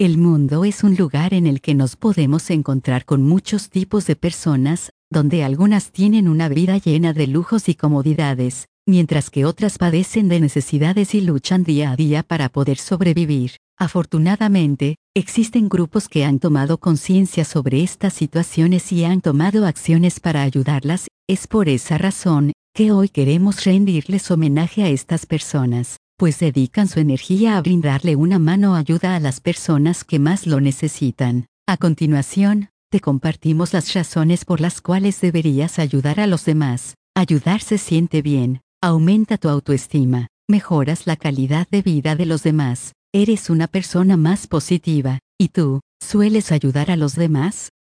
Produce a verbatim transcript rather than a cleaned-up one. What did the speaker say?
El mundo es un lugar en el que nos podemos encontrar con muchos tipos de personas, donde algunas tienen una vida llena de lujos y comodidades, mientras que otras padecen de necesidades y luchan día a día para poder sobrevivir. Afortunadamente, existen grupos que han tomado conciencia sobre estas situaciones y han tomado acciones para ayudarlas. Es por esa razón que hoy queremos rendirles homenaje a estas personas, pues dedican su energía a brindarle una mano o ayuda a las personas que más lo necesitan. A continuación, te compartimos las razones por las cuales deberías ayudar a los demás. Ayudar se siente bien, aumenta tu autoestima, mejoras la calidad de vida de los demás, eres una persona más positiva. ¿Y tú, sueles ayudar a los demás?